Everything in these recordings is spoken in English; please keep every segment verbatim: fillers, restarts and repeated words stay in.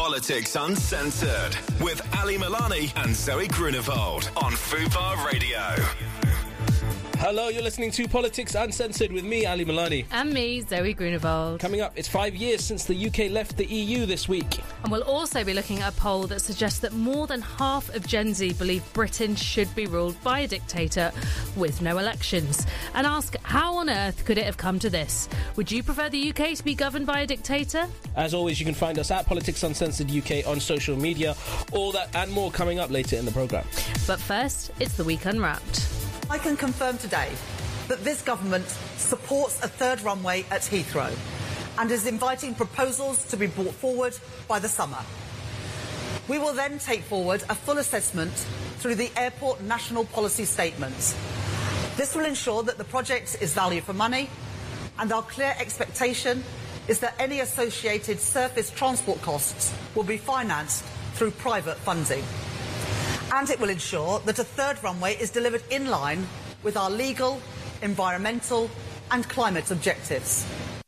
Politics Uncensored with Ali Milani and Zoe Grunewald on Fubar Radio. Hello, you're listening to Politics Uncensored with me, Ali Milani. And me, Zoe Grunewald. Coming up, it's five years since the U K left the E U this week. And we'll also be looking at a poll that suggests that more than half of Gen Z believe Britain should be ruled by a dictator with no elections. And ask, how on earth could it have come to this? Would you prefer the U K to be governed by a dictator? As always, you can find us at Politics Uncensored U K on social media. All that and more coming up later in the programme. But first, it's the Week Unwrapped. I can confirm today that this government supports a third runway at Heathrow and is inviting proposals to be brought forward by the summer. We will then take forward a full assessment through the Airport National Policy Statement. This will ensure that the project is value for money, and our clear expectation is that any associated surface transport costs will be financed through private funding. And it will ensure that a third runway is delivered in line with our legal, environmental and climate objectives.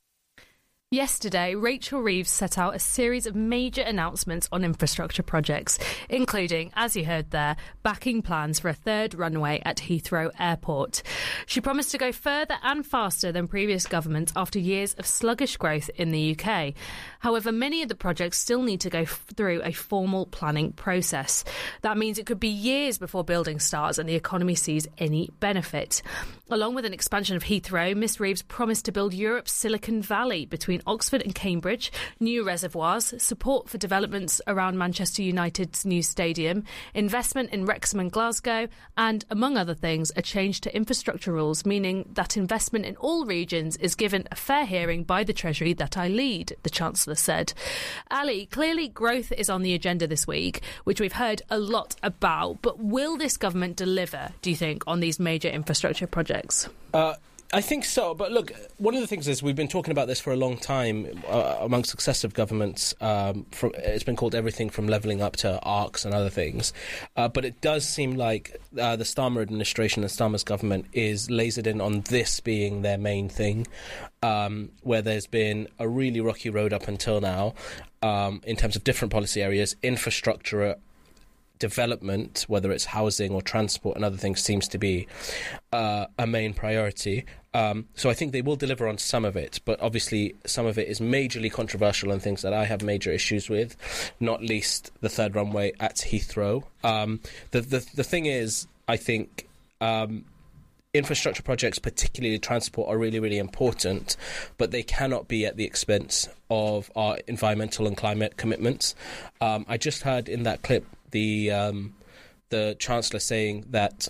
Yesterday, Rachel Reeves set out a series of major announcements on infrastructure projects, including, as you heard there, backing plans for a third runway at Heathrow Airport. She promised to go further and faster than previous governments after years of sluggish growth in the U K. However, many of the projects still need to go f- through a formal planning process. That means it could be years before building starts and the economy sees any benefit. Along with an expansion of Heathrow, Miss Reeves promised to build Europe's Silicon Valley between Oxford and Cambridge, new reservoirs, support for developments around Manchester United's new stadium, investment in Wrexham and Glasgow, and, among other things, a change to infrastructure rules, meaning that investment in all regions is given a fair hearing by the Treasury that I lead, the Chancellor said. Ali, clearly growth is on the agenda this week, which we've heard a lot about, but will this government deliver, do you think, on these major infrastructure projects? Uh, I think so, but look, one of the things is we've been talking about this for a long time uh, among successive governments. Um, from, it's been called everything from levelling up to ARCs and other things. Uh, but it does seem like uh, the Starmer administration and Starmer's government is lasered in on this being their main thing, um, where there's been a really rocky road up until now um, in terms of different policy areas, infrastructure, development, whether it's housing or transport and other things, seems to be uh, a main priority. Um, so I think they will deliver on some of it, but obviously some of it is majorly controversial and things that I have major issues with, not least the third runway at Heathrow. Um, the, the the thing is, I think um, infrastructure projects, particularly transport, are really, really important, but they cannot be at the expense of our environmental and climate commitments. Um, I just heard in that clip the um, the Chancellor saying that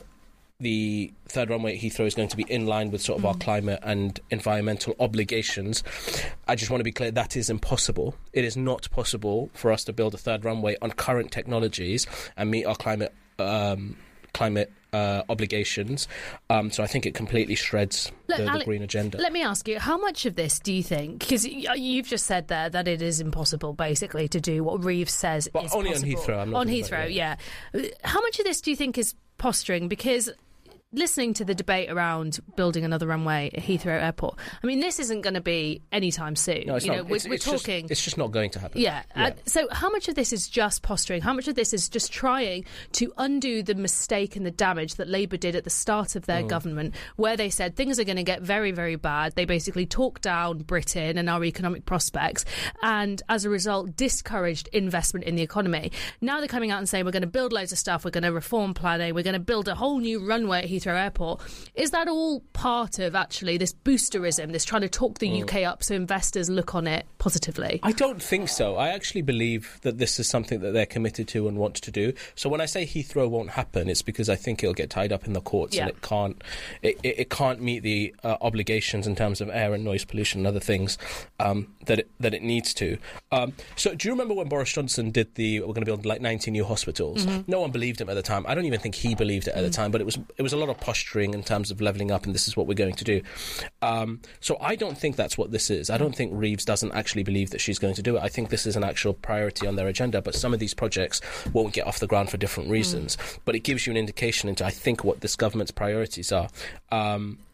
the third runway at Heathrow is going to be in line with sort of mm. our climate and environmental obligations. I just want to be clear, that is impossible. It is not possible for us to build a third runway on current technologies and meet our climate um, climate uh, obligations. Um, so I think it completely shreds Look, the, Ali, the green agenda. Let me ask you, how much of this do you think, because you've just said there that it is impossible basically to do what Reeves says but is only possible. on Heathrow. I'm not on Heathrow, about, yeah. yeah. How much of this do you think is posturing? Because listening to the debate around building another runway at Heathrow Airport, I mean, this isn't going to be anytime soon. No, it's you not. know, we're, it's, we're it's talking. Just, it's just not going to happen. Yeah. yeah. Uh, so, how much of this is just posturing? How much of this is just trying to undo the mistake and the damage that Labour did at the start of their mm. government, where they said things are going to get very, very bad? They basically talked down Britain and our economic prospects, and as a result, discouraged investment in the economy. Now they're coming out and saying we're going to build loads of stuff. We're going to reform planning. We're going to build a whole new runway at Heathrow Airport. Is that all part of, actually, this boosterism, this trying to talk the mm. U K up so investors look on it positively? I don't think so. I actually believe that this is something that they're committed to and want to do. So when I say Heathrow won't happen, it's because I think it'll get tied up in the courts yeah. and it can't it, it, it can't meet the uh, obligations in terms of air and noise pollution and other things um, that, it, that it needs to. Um, so do you remember when Boris Johnson did the, we're going to build like ninety new hospitals? Mm-hmm. No one believed him at the time. I don't even think he believed it at mm. the time, but it was it was a lot of posturing in terms of levelling up and this is what we're going to do. Um, so I don't think that's what this is. I don't think Reeves doesn't actually believe that she's going to do it. I think this is an actual priority on their agenda, but some of these projects won't get off the ground for different reasons. Mm. But it gives you an indication into, I think, what this government's priorities are. Um,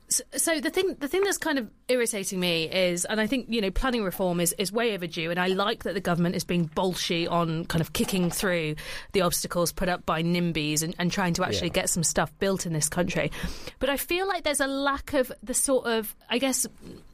So, so the thing, the thing that's kind of irritating me is, and I think, you know, planning reform is, is way overdue, and I like that the government is being bolshy on kind of kicking through the obstacles put up by NIMBYs and, and trying to actually yeah. get some stuff built in this country. But I feel like there's a lack of the sort of, I guess,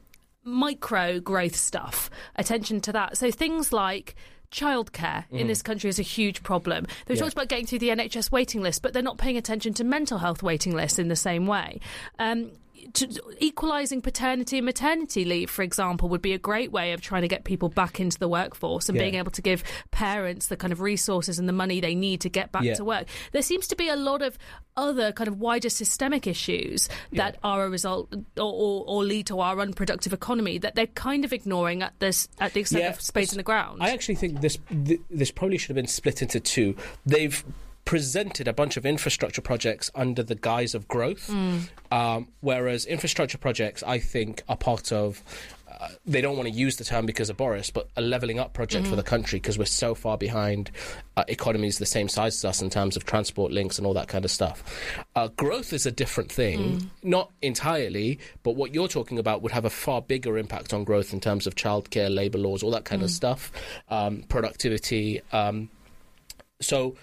micro growth stuff, attention to that. So things like childcare mm. in this country is a huge problem. They yeah. talked about getting through the N H S waiting list, but they're not paying attention to mental health waiting lists in the same way. Um, to, equalising paternity and maternity leave, for example, would be a great way of trying to get people back into the workforce and yeah. being able to give parents the kind of resources and the money they need to get back yeah. to work. There seems to be a lot of other kind of wider systemic issues that yeah. are a result or, or, or lead to our unproductive economy that they're kind of ignoring at this at the extent yeah, of spades in the ground. I actually think this th- this probably should have been split into two. They've presented a bunch of infrastructure projects under the guise of growth, mm. um, whereas infrastructure projects, I think, are part of, uh, they don't want to use the term because of Boris, but a levelling up project mm-hmm. for the country because we're so far behind uh, economies the same size as us in terms of transport links and all that kind of stuff. Uh, growth is a different thing, mm. not entirely, but what you're talking about would have a far bigger impact on growth in terms of childcare, labour laws, all that kind mm. of stuff, um, productivity. Um, so...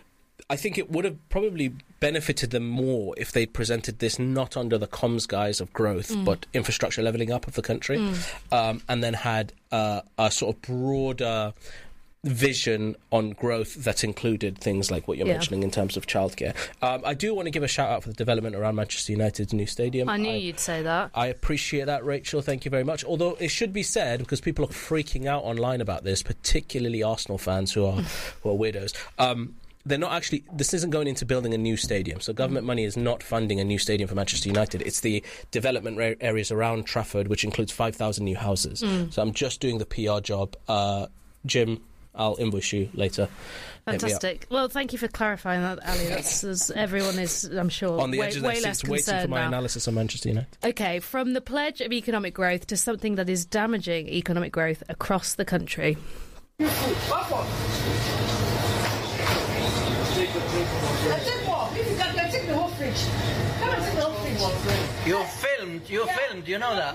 I think it would have probably benefited them more if they presented this not under the comms guise of growth, mm. but infrastructure levelling up of the country, mm. um, and then had uh, a sort of broader vision on growth that included things like what you're yeah. mentioning in terms of childcare. Um, I do want to give a shout out for the development around Manchester United's new stadium. I knew I, you'd say that. I appreciate that, Rachel. Thank you very much. Although it should be said, because people are freaking out online about this, particularly Arsenal fans who are who are weirdos. Um, They're not actually, this isn't going into building a new stadium. So government money is not funding a new stadium for Manchester United. It's the development ra- areas around Trafford, which includes five thousand new houses. Mm. So I'm just doing the P R job. Uh, Jim, I'll invoice you later. Fantastic. Well, thank you for clarifying that, Ali. That's, that's everyone is, I'm sure, on the way, edge of way their less seats waiting for my now. analysis on Manchester United. OK, from the pledge of economic growth to something that is damaging economic growth across the country. You're filmed, you're yeah. filmed, you know that?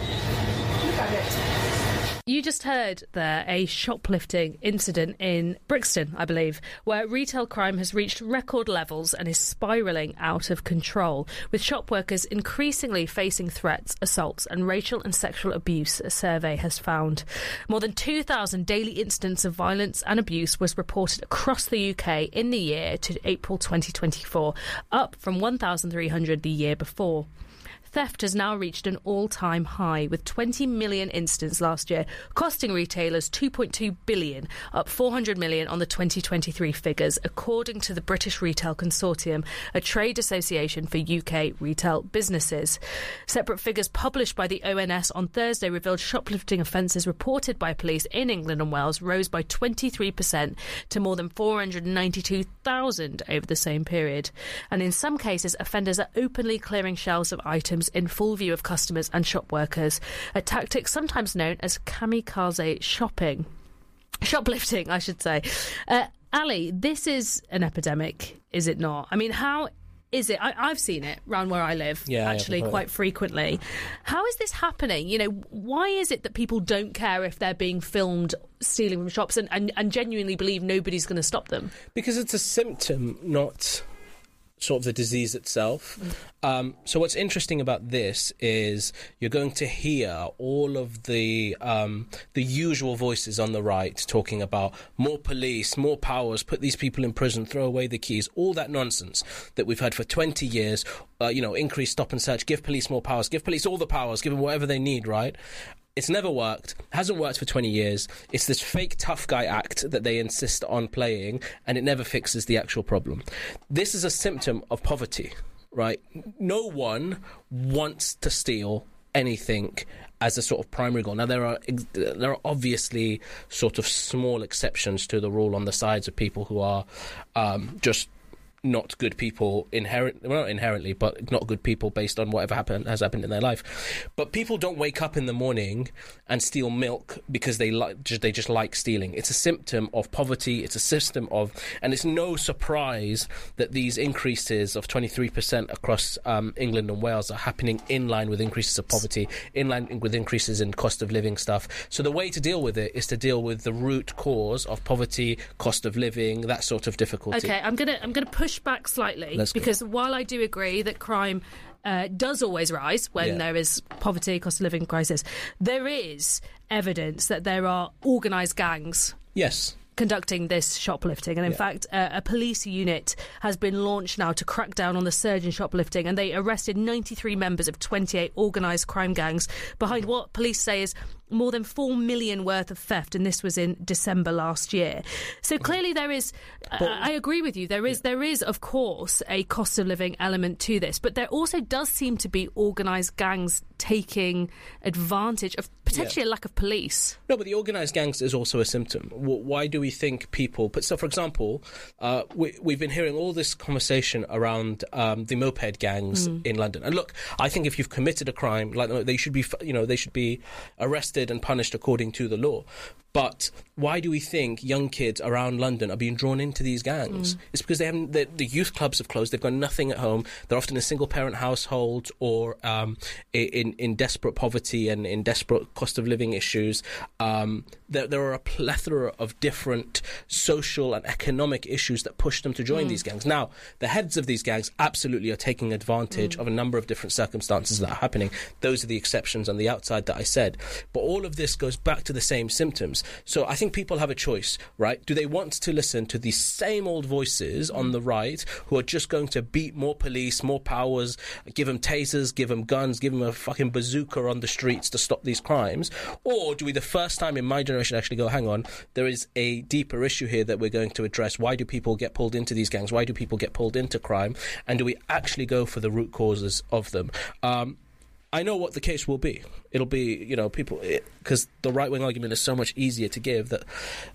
Look at it. You just heard there a shoplifting incident in Brixton, I believe, where retail crime has reached record levels and is spiralling out of control, with shop workers increasingly facing threats, assaults and racial and sexual abuse, a survey has found. More than two thousand daily incidents of violence and abuse was reported across the U K in the year to April twenty twenty-four, up from one thousand three hundred the year before. Theft has now reached an all-time high, with twenty million incidents last year, costing retailers two point two billion dollars, up four hundred million dollars on the twenty twenty-three figures, according to the British Retail Consortium, a trade association for U K retail businesses. Separate figures published by the O N S on Thursday revealed shoplifting offences reported by police in England and Wales rose by twenty-three percent to more than four hundred ninety-two thousand over the same period. And in some cases, offenders are openly clearing shelves of items in full view of customers and shop workers, a tactic sometimes known as kamikaze shopping. Shoplifting, I should say. Uh, Ali, this is an epidemic, is it not? I mean, how is it? I, I've seen it around where I live, yeah, actually, yeah, quite frequently. How is this happening? You know, why is it that people don't care if they're being filmed stealing from shops and, and, and genuinely believe nobody's going to stop them? Because it's a symptom, not sort of the disease itself. Mm. Um, so what's interesting about this is you're going to hear all of the um, the usual voices on the right talking about more police, more powers, put these people in prison, throw away the keys, all that nonsense that we've had for twenty years, uh, you know, increase stop and search, give police more powers, give police all the powers, give them whatever they need, right? It's never worked, hasn't worked for twenty years. It's this fake tough guy act that they insist on playing, and it never fixes the actual problem. This is a symptom of poverty, right? No one wants to steal anything as a sort of primary goal. Now, there are there are obviously sort of small exceptions to the rule on the sides of people who are um, just not good people inherent, well, not inherently, but not good people based on whatever happened has happened in their life. But people don't wake up in the morning and steal milk because they like just they just like stealing. It's a symptom of poverty. It's a system of, and it's no surprise that these increases of twenty-three percent across um, England and Wales are happening in line with increases of poverty, in line with increases in cost of living stuff. So the way to deal with it is to deal with the root cause of poverty, cost of living, that sort of difficulty. Okay, I'm gonna I'm gonna push back slightly Let's because go. while I do agree that crime uh, does always rise when Yeah. there is poverty, cost of living crisis, there is evidence that there are organised gangs Yes. conducting this shoplifting, and in Yeah. fact uh, a police unit has been launched now to crack down on the surge in shoplifting, and they arrested ninety-three members of twenty-eight organised crime gangs behind what police say is more than four million worth of theft, and this was in December last year. So clearly there is, But- I, I agree with you, there is there is of course a cost of living element to this, but there also does seem to be organised gangs taking advantage of potentially a lack of police. No, but the organised gangs is also a symptom. W- Why do we think people... But so, for example, uh, we, we've been hearing all this conversation around um, the moped gangs Mm. in London. And look, I think if you've committed a crime, like they should be, f- you know, they should be arrested and punished according to the law. But why do we think young kids around London are being drawn into these gangs? Mm. It's because they haven't. The, the youth clubs have closed. They've got nothing at home. They're often in single-parent households or um, in in desperate poverty and in desperate cost of living issues. Um, there, there are a plethora of different social and economic issues that push them to join Mm. these gangs. Now, the heads of these gangs absolutely are taking advantage Mm. of a number of different circumstances that are happening. Those are the exceptions on the outside that I said. But all of this goes back to the same symptoms. So I think people have a choice, right? Do they want to listen to these same old voices on the right who are just going to beat more police, more powers, give them tasers, give them guns, give them a fucking bazooka on the streets to stop these crimes? Or do we, the first time in my generation, actually go, hang on, there is a deeper issue here that we're going to address. Why do people get pulled into these gangs? Why do people get pulled into crime? And do we actually go for the root causes of them? Um, I know what the case will be. It'll be, you know, people, because the right-wing argument is so much easier to give that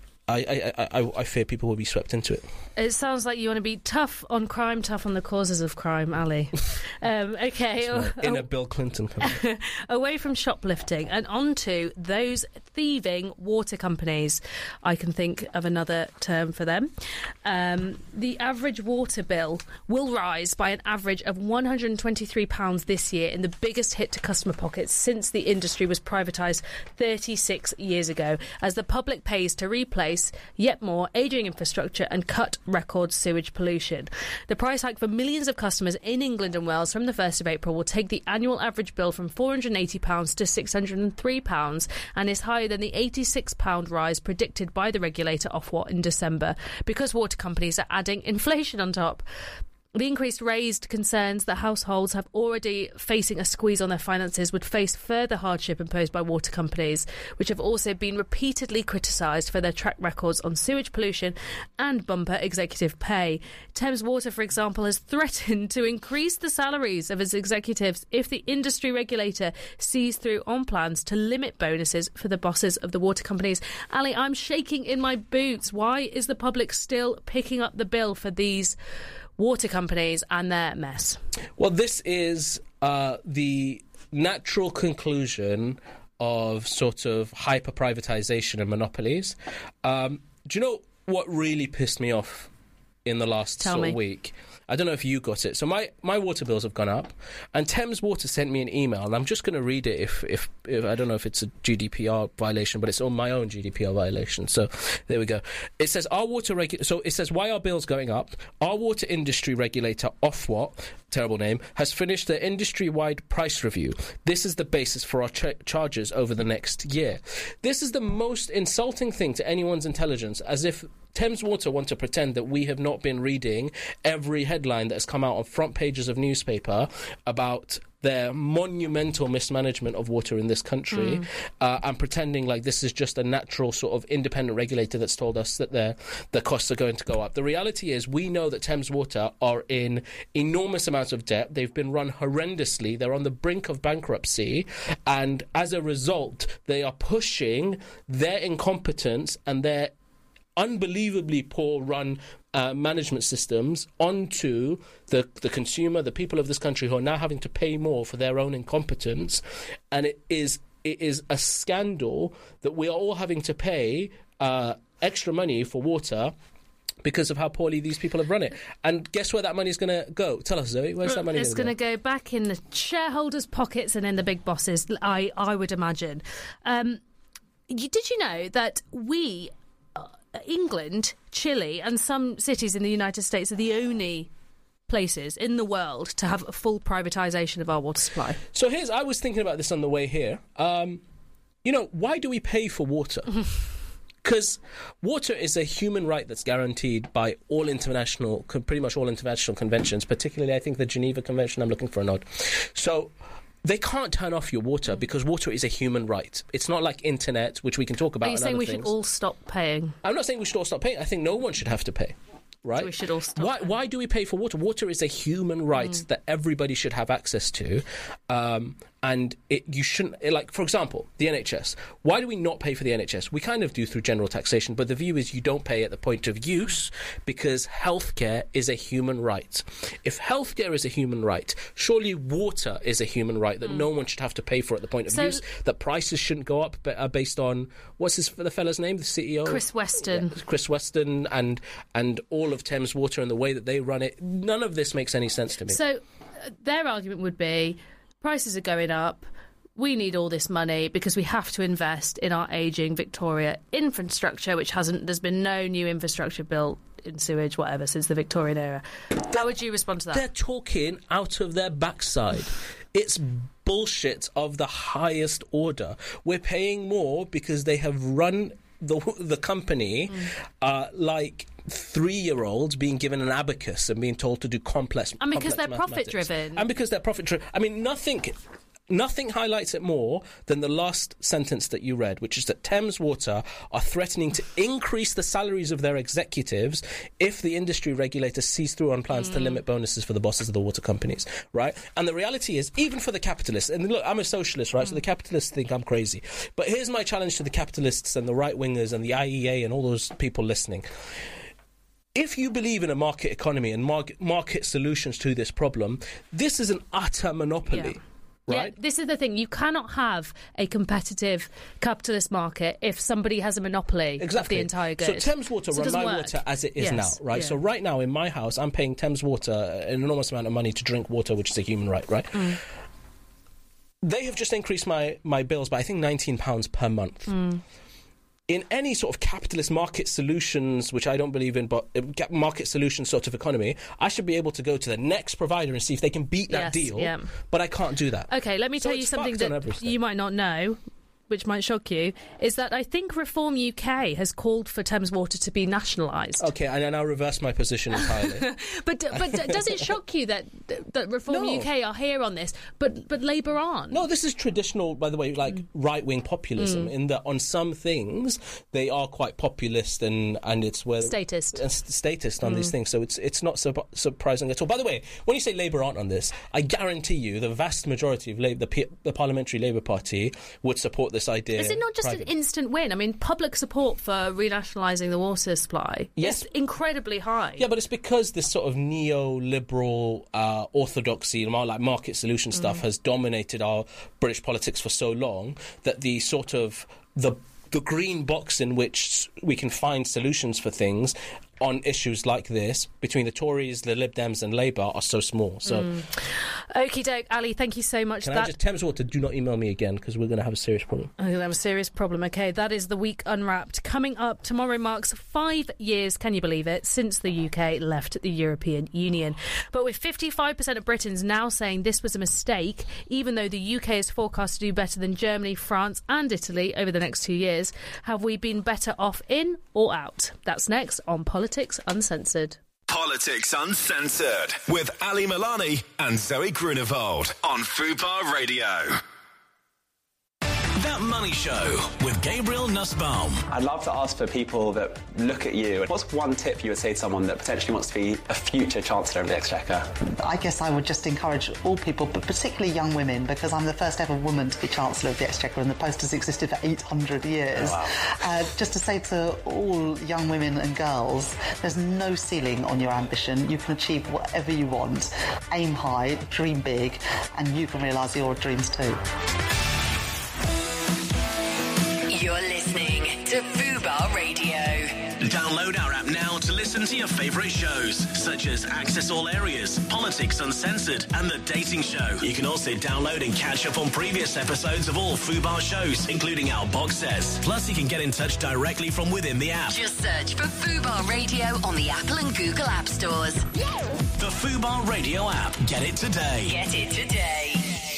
I, I, I, I fear people will be swept into it. It sounds like you want to be tough on crime, tough on the causes of crime, Ali. um, okay. In a Bill Clinton company. Away from shoplifting and onto those thieving water companies. I can think of another term for them. Um, the average water bill will rise by an average of one hundred twenty-three pounds this year, in the biggest hit to customer pockets since the industry was privatised thirty-six years ago, as the public pays to replace yet more ageing infrastructure and cut record sewage pollution. The price hike for millions of customers in England and Wales from the first of April will take the annual average bill from four hundred eighty pounds to six hundred three pounds, and is higher than the eighty-six pounds rise predicted by the regulator Ofwat in December, because water companies are adding inflation on top. The increase raised concerns that households have already facing a squeeze on their finances would face further hardship imposed by water companies, which have also been repeatedly criticised for their track records on sewage pollution and bumper executive pay. Thames Water, for example, has threatened to increase the salaries of its executives if the industry regulator sees through on plans to limit bonuses for the bosses of the water companies. Ali, I'm shaking in my boots. Why is the public still picking up the bill for these water companies and their mess? Well, this is uh, the natural conclusion of sort of hyper privatisation and monopolies. Um, do you know what really pissed me off in the last Tell sort me. of week? I don't know if you got it. So my, my water bills have gone up, and Thames Water sent me an email, and I'm just going to read it if, if, if I don't know if it's a G D P R violation, but it's on my own G D P R violation. So there we go. It says, our water regu- so it says, why are bills going up? Our water industry regulator, Ofwat, terrible name, has finished their industry-wide price review. This is the basis for our ch- charges over the next year. This is the most insulting thing to anyone's intelligence, as if Thames Water want to pretend that we have not been reading every headline that has come out on front pages of newspaper about their monumental mismanagement of water in this country, mm. uh, and pretending like this is just a natural sort of independent regulator that's told us that their the costs are going to go up. The reality is we know that Thames Water are in enormous amounts of debt. They've been run horrendously. They're on the brink of bankruptcy, and as a result, they are pushing their incompetence and their unbelievably poor run uh, management systems onto the, the consumer, the people of this country who are now having to pay more for their own incompetence. And it is it is a scandal that we are all having to pay uh, extra money for water because of how poorly these people have run it. And guess where that money is going to go? Tell us, Zoe. Where's that money It's going to go back in the shareholders' pockets and in the big bosses, I, I would imagine. Um, you, did you know that we, uh, England, Chile and some cities in the United States are the only places in the world to have a full privatisation of our water supply? So here's, I was thinking about this on the way here. Um, you know, why do we pay for water? Because water is a human right that's guaranteed by all international, pretty much all international conventions, particularly I think the Geneva Convention. I'm looking for a nod. So they can't turn off your water because water is a human right. It's not like internet, which we can talk about. Are you saying we things. should all stop paying? I'm not saying we should all stop paying. I think no one should have to pay. Right? So we should all stop. Why, why do we pay for water? Water is a human right mm. that everybody should have access to. Um, and it, you shouldn't, it, like, for example, the N H S. Why do we not pay for the N H S? We kind of do through general taxation, but the view is you don't pay at the point of use because healthcare is a human right. If healthcare is a human right, surely water is a human right that mm. no one should have to pay for at the point of so, use, that prices shouldn't go up uh, based on, what's his, the fella's name, the C E O? Chris Weston. Yeah, Chris Weston and, and all of Thames Water and the way that they run it. None of this makes any sense to me. So uh, their argument would be, prices are going up. We need all this money because we have to invest in our ageing Victoria infrastructure, which hasn't. There's been no new infrastructure built in sewage, whatever, since the Victorian era. How would you respond to that? They're talking out of their backside. It's bullshit of the highest order. We're paying more because they have run the the company mm. uh, like three-year-olds being given an abacus and being told to do complex and because complex they're profit-driven. And because they're profit-driven. I mean, nothing... Nothing highlights it more than the last sentence that you read, which is that Thames Water are threatening to increase the salaries of their executives if the industry regulators sees through on plans mm. to limit bonuses for the bosses of the water companies, right? And the reality is, even for the capitalists, and look, I'm a socialist, right? Mm. So the capitalists think I'm crazy. But here's my challenge to the capitalists and the right-wingers and the I E A and all those people listening. If you believe in a market economy and market, market solutions to this problem, this is an utter monopoly. Yeah. Right? Yeah, this is the thing. You cannot have a competitive capitalist market if somebody has a monopoly exactly. of the entire good. So Thames Water so run my work. water as it is yes. now, right? Yeah. So right now in my house, I'm paying Thames Water an enormous amount of money to drink water, which is a human right, right? Mm. They have just increased my, my bills by, I think, nineteen pounds per month. Mm. In any sort of capitalist market solutions, which I don't believe in, but market solutions sort of economy, I should be able to go to the next provider and see if they can beat that yes, deal. Yeah. But I can't do that. Okay, let me so tell you something that you might not know, which might shock you, is that I think Reform U K has called for Thames Water to be nationalised. Okay, and I now reverse my position entirely. but but does it shock you that that Reform no. U K are here on this, but but Labour aren't? No, this is traditional, by the way, like mm. right-wing populism, mm. in that on some things they are quite populist and, and it's where... Statist. Uh, statist on mm. these things, so it's it's not su- surprising at all. By the way, when you say Labour aren't on this, I guarantee you the vast majority of Labour, the, P- the Parliamentary Labour Party would support this idea. Is it not just private. an instant win? I mean, public support for renationalising the water supply yes. is incredibly high. Yeah, but it's because this sort of neoliberal uh, orthodoxy, more like market solution stuff, mm. has dominated our British politics for so long that the sort of the the green box in which we can find solutions for things on issues like this between the Tories, the Lib Dems and Labour are so small. So, mm. Okie doke, Ali, thank you so much. Can that... I just, Thames Water, do not email me again because we're going to have a serious problem. I'm going to have a serious problem. Okay, that is the Week Unwrapped. Coming up, tomorrow marks five years, can you believe it, since the U K left the European Union. But with fifty-five percent of Britons now saying this was a mistake, even though the U K is forecast to do better than Germany, France and Italy over the next two years, have we been better off in or out? That's next on Politics Uncensored. Politics Uncensored with Ali Milani and Zoe Grunewald on Fubar Radio. That Money Show with Gabriel Nussbaum. I'd love to ask for people that look at you, what's one tip you would say to someone that potentially wants to be a future Chancellor of the Exchequer? I guess I would just encourage all people, but particularly young women, because I'm the first ever woman to be Chancellor of the Exchequer and the post has existed for eight hundred years. Oh, wow. uh, just to say to all young women and girls, there's no ceiling on your ambition. You can achieve whatever you want. Aim high, dream big, and you can realise your dreams too. You're listening to Fubar Radio. Download our app now to listen to your favourite shows, such as Access All Areas, Politics Uncensored, and The Dating Show. You can also download and catch up on previous episodes of all Fubar shows, including our box sets. Plus, you can get in touch directly from within the app. Just search for Fubar Radio on the Apple and Google App Stores. The Fubar Radio app. Get it today. Get it today.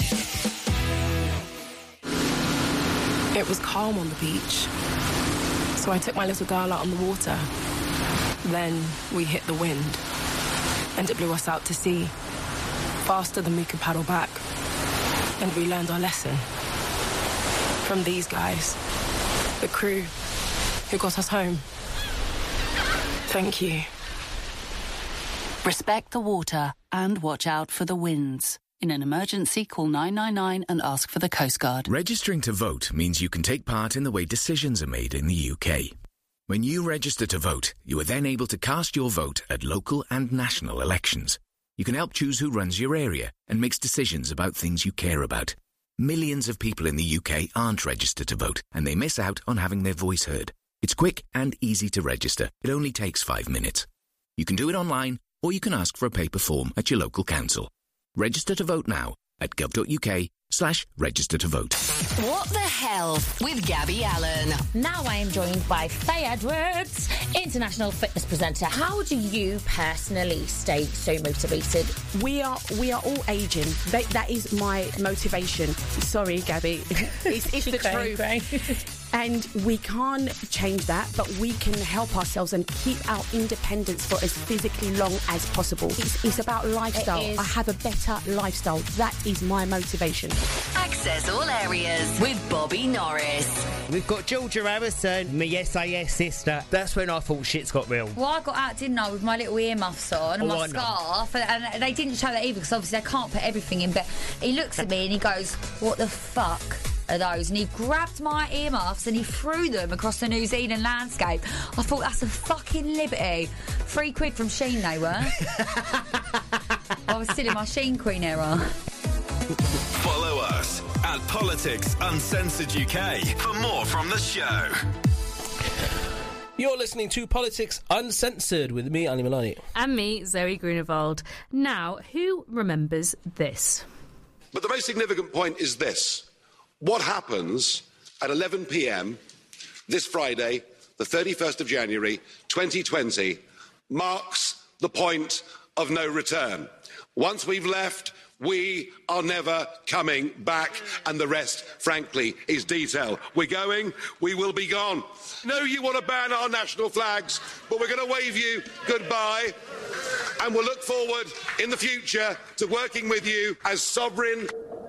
It was calm on the beach, so I took my little girl out on the water. Then we hit the wind, and it blew us out to sea, faster than we could paddle back. And we learned our lesson from these guys, the crew who got us home. Thank you. Respect the water and watch out for the winds. In an emergency, call nine nine nine and ask for the Coast Guard. Registering to vote means you can take part in the way decisions are made in the U K. When you register to vote, you are then able to cast your vote at local and national elections. You can help choose who runs your area and makes decisions about things you care about. Millions of people in the U K aren't registered to vote, and they miss out on having their voice heard. It's quick and easy to register. It only takes five minutes. You can do it online, or you can ask for a paper form at your local council. Register to vote now at gov.uk slash register to vote. What the hell with Gabby Allen? Now I am joined by Faye Edwards, international fitness presenter. How do you personally stay so motivated? We are we are all aging. That, that is my motivation. Sorry, Gabby. It's, it's the Crying, truth. crying. And we can't change that, but we can help ourselves and keep our independence for as physically long as possible. It's, it's about lifestyle. It is. I have a better lifestyle. That is my motivation. Access All Areas with Bobby Norris. We've got Georgia Harrison, my S A S sister. That's when I thought shit's got real. Well, I got out, didn't I, with my little earmuffs on and Oh, my I know. scarf, and, and they didn't show that either because obviously they can't put everything in. But he looks at me and he goes, "What the fuck are those?" And he grabbed my earmuffs and he threw them across the New Zealand landscape. I thought, that's a fucking liberty. Three quid from Sheen they were. I was still in my Sheen Queen era. Follow us at Politics Uncensored U K for more from the show. You're listening to Politics Uncensored with me, Ali Milani. And me, Zoe Grunewald. Now, who remembers this? But the most significant point is this. What happens at eleven p m this Friday, the thirty-first of January, twenty twenty, marks the point of no return. Once we've left, we are never coming back, and the rest, frankly, is detail. We're going, we will be gone. No, you want to ban our national flags, but we're going to wave you goodbye, and we'll look forward in the future to working with you as sovereign.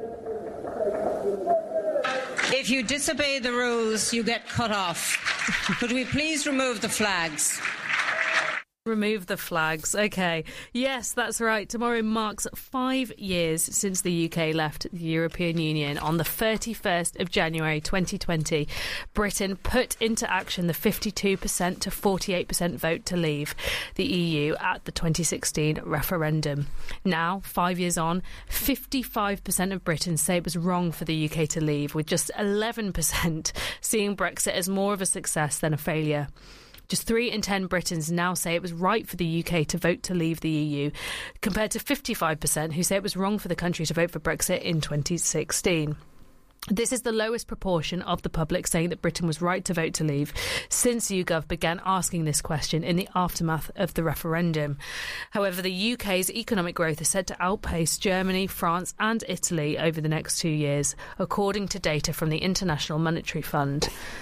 If you disobey the rules, you get cut off. Could we please remove the flags? Remove the flags. OK. Yes, that's right. Tomorrow marks five years since the U K left the European Union. On the thirty-first of January twenty twenty, Britain put into action the fifty-two percent to forty-eight percent vote to leave the E U at the twenty sixteen referendum. Now, five years on, fifty-five percent of Britons say it was wrong for the U K to leave, with just eleven percent seeing Brexit as more of a success than a failure. Just three in ten Britons now say it was right for the U K to vote to leave the E U, compared to fifty-five percent who say it was wrong for the country to vote for Brexit in twenty sixteen. This is the lowest proportion of the public saying that Britain was right to vote to leave since YouGov began asking this question in the aftermath of the referendum. However, the U K's economic growth is said to outpace Germany, France and Italy over the next two years, according to data from the International Monetary Fund.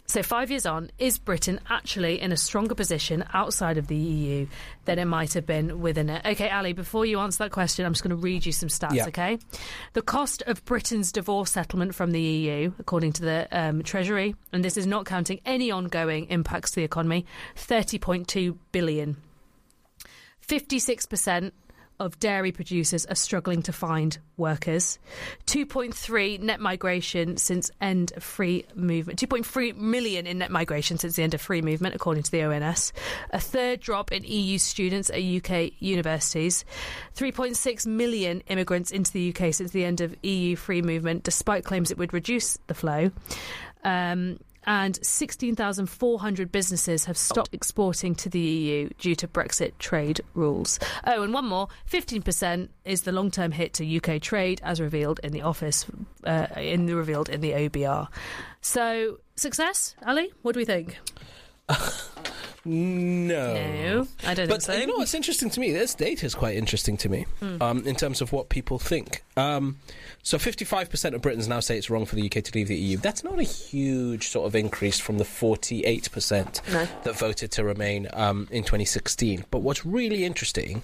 So five years on, is Britain actually in a stronger position outside of the E U than it might have been within it? OK, Ali, before you answer that question, I'm just going to read you some stats, yeah. OK? The cost of Britain's divorce settlement from the E U, according to the um, Treasury, and this is not counting any ongoing impacts to the economy, thirty point two billion pounds. fifty-six percent of dairy producers are struggling to find workers. two point three net migration since end of free movement. two point three million in net migration since the end of free movement, according to the O N S. A third drop in E U students at U K universities. three point six million immigrants into the U K since the end of E U free movement, despite claims it would reduce the flow. Um... And sixteen thousand four hundred businesses have stopped exporting to the E U due to Brexit trade rules. Oh, and one more, fifteen percent is the long-term hit to U K trade, as revealed in the office, uh, in the revealed in the O B R. So, success, Ali? What do we think? No. No, I don't but think so. You know what's interesting to me? This data is quite interesting to me mm. um, in terms of what people think. Um, so fifty-five percent of Britons now say it's wrong for the U K to leave the E U. That's not a huge sort of increase from the forty-eight percent no. that voted to remain um, in twenty sixteen. But what's really interesting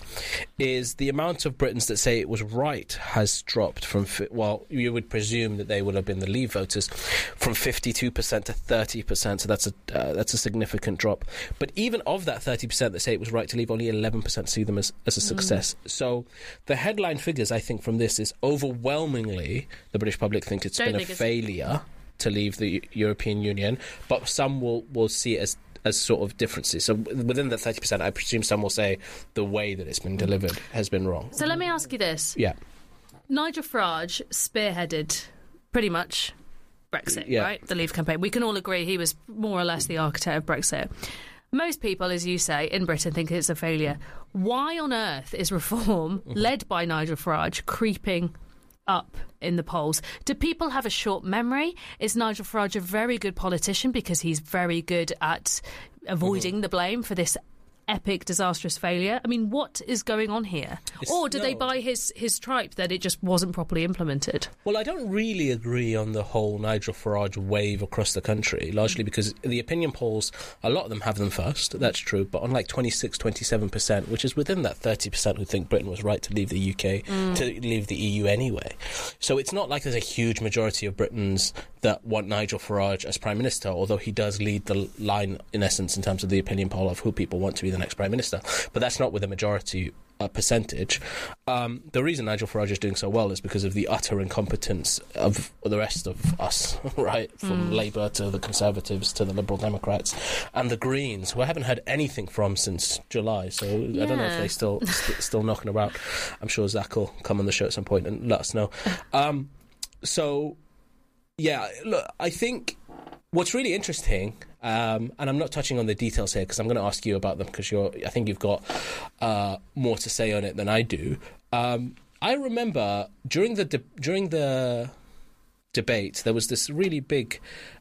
is the amount of Britons that say it was right has dropped from, fi- well, you would presume that they would have been the Leave voters, from fifty-two percent to thirty percent. So that's a uh, that's a significant drop. But even of that thirty percent that say it was right to leave, only eleven percent see them as, as a success. Mm. So the headline figures, I think, from this is overwhelmingly the British public think it's Don't been think a it's... failure to leave the European Union, but some will, will see it as as sort of differences. So within that thirty percent, I presume some will say the way that it's been delivered has been wrong. So let me ask you this. Yeah. Nigel Farage spearheaded pretty much Brexit, yeah. right? The Leave campaign. We can all agree he was more or less the architect of Brexit. Most people, as you say, in Britain think it's a failure. Why on earth is reform, mm-hmm. led by Nigel Farage, creeping up in the polls? Do people have a short memory? Is Nigel Farage a very good politician because he's very good at avoiding mm-hmm. the blame for this epic, disastrous failure? I mean, what is going on here? It's, or did no. they buy his, his tripe that it just wasn't properly implemented? Well, I don't really agree on the whole Nigel Farage wave across the country, largely because the opinion polls, a lot of them have them first, that's true, but on like twenty-six, twenty-seven percent, which is within that thirty percent who think Britain was right to leave the U K, mm. to leave the E U anyway. So it's not like there's a huge majority of Britons that want Nigel Farage as Prime Minister, although he does lead the line, in essence, in terms of the opinion poll of who people want to be the next Prime Minister. But that's not with a majority uh, percentage. Um, the reason Nigel Farage is doing so well is because of the utter incompetence of the rest of us, right? From mm. Labour to the Conservatives to the Liberal Democrats and the Greens, who I haven't heard anything from since July. So yeah. I don't know if they're still, st- still knocking about. I'm sure Zach will come on the show at some point and let us know. Um, so... Yeah, look, I think what's really interesting, um, and I'm not touching on the details here because I'm going to ask you about them because you're, I think you've got uh, more to say on it than I do. Um, I remember during the de- during the debate, there was this really big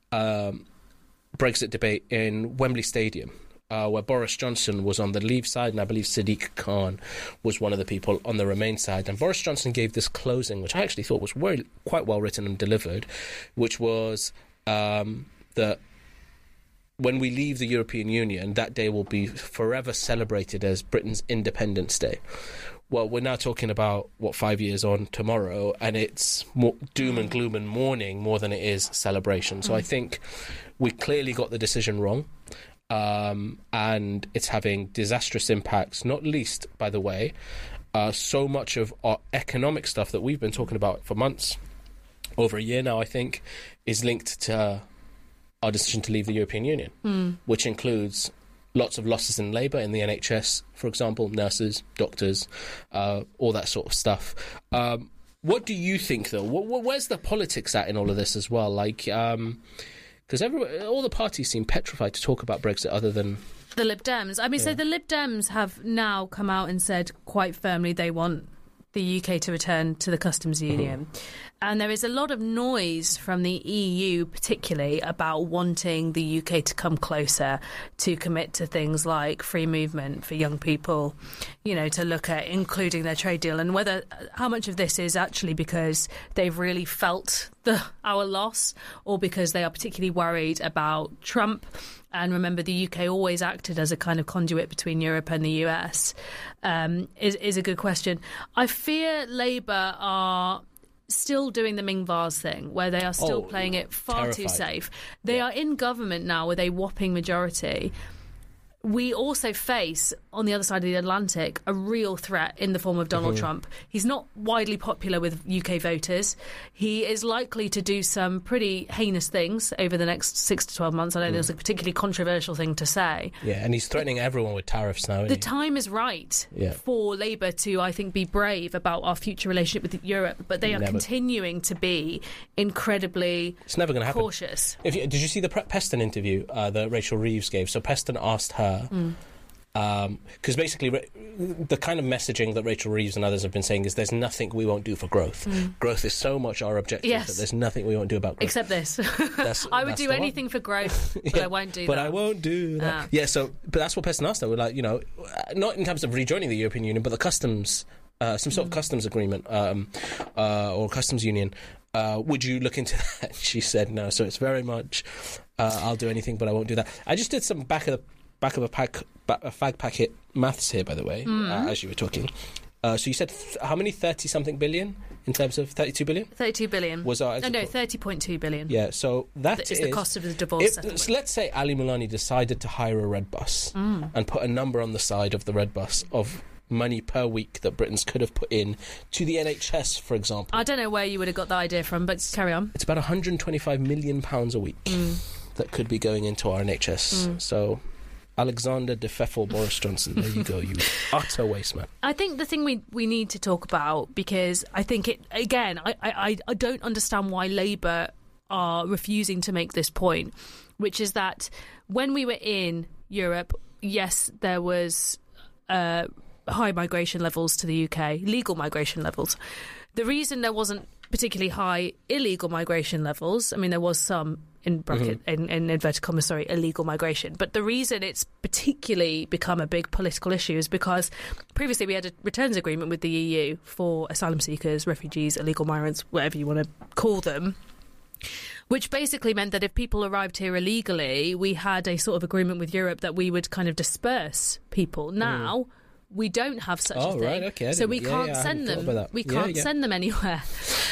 um, Brexit debate in Wembley Stadium. Uh, where Boris Johnson was on the Leave side, and I believe Sadiq Khan was one of the people on the Remain side. And Boris Johnson gave this closing, which I actually thought was very, quite well written and delivered, which was um, that when we leave the European Union, that day will be forever celebrated as Britain's Independence Day. Well, we're now talking about, what, five years on tomorrow, and it's more doom and gloom and mourning more than it is celebration. So mm. I think we clearly got the decision wrong. Um, and it's having disastrous impacts, not least, by the way, uh, so much of our economic stuff that we've been talking about for months, over a year now, I think, is linked to our decision to leave the European Union, mm. which includes lots of losses in labour in the N H S, for example, nurses, doctors, uh, all that sort of stuff. Um, what do you think, though? Wh- where's the politics at in all of this as well? Like... Um, Because all the parties seem petrified to talk about Brexit other than... The Lib Dems. I mean, yeah. so the Lib Dems have now come out and said quite firmly they want the U K to return to the customs union. Mm-hmm. And there is a lot of noise from the E U particularly about wanting the U K to come closer, to commit to things like free movement for young people, you know, to look at including their trade deal, and whether how much of this is actually because they've really felt the our loss, or because they are particularly worried about Trump. And remember, the U K always acted as a kind of conduit between Europe and the U S, um, is, is a good question. I fear Labour are still doing the Ming Vase thing, where they are still oh, playing it far terrified. too safe. They yeah. are in government now with a whopping majority. We also face, on the other side of the Atlantic, a real threat in the form of Donald mm-hmm. Trump. He's not widely popular with U K voters. He is likely to do some pretty heinous things over the next six to twelve months. I know mm. there's a particularly controversial thing to say. Yeah, and he's threatening but everyone with tariffs now, isn't The he? time is right yeah. for Labour to, I think, be brave about our future relationship with Europe, but they are never. continuing to be incredibly it's never going to happen. cautious. If you, did you see the Peston interview uh, that Rachel Reeves gave? So Peston asked her, because mm. um, basically the kind of messaging that Rachel Reeves and others have been saying is there's nothing we won't do for growth. Mm. Growth is so much our objective yes. that there's nothing we won't do about growth. Except this. That's, I would that's do anything one. for growth, but yeah, I won't do but that. But I won't do that. Ah. Yeah, so, but that's what Peston asked her. We're like, you know, not in terms of rejoining the European Union, but the customs, uh, some sort mm. of customs agreement um, uh, or customs union. Uh, would you look into that? She said no. So it's very much, uh, I'll do anything, but I won't do that. I just did some back of the back of a pack, a fag packet maths here, by the way, mm. uh, as you were talking. Uh, so you said th- how many thirty something billion in terms of thirty-two billion? thirty-two billion was our no, no, thirty point two billion. Yeah, so that is, is the cost of the divorce. If, so let's say Ali Mulani decided to hire a red bus mm. and put a number on the side of the red bus of money per week that Britons could have put in to the N H S, for example. I don't know where you would have got that idea from, but carry on. It's about one hundred twenty-five million pounds a week mm. that could be going into our N H S. Mm. So, Alexander De Pfeffel, Boris Johnson, there you go, you utter waste man. I think the thing we, we need to talk about, because I think it, again, I, I, I don't understand why Labour are refusing to make this point, which is that when we were in Europe, yes, there was Uh, high migration levels to the U K, legal migration levels. The reason there wasn't particularly high illegal migration levels, I mean, there was some in bracket, mm-hmm. in, in inverted commas, sorry, illegal migration, but the reason it's particularly become a big political issue is because previously we had a returns agreement with the E U for asylum seekers, refugees, illegal migrants, whatever you want to call them, which basically meant that if people arrived here illegally, we had a sort of agreement with Europe that we would kind of disperse people. Now, mm. we don't have such oh, a thing, right, okay. so we yeah, can't yeah, send them. We yeah, can't yeah. send them anywhere.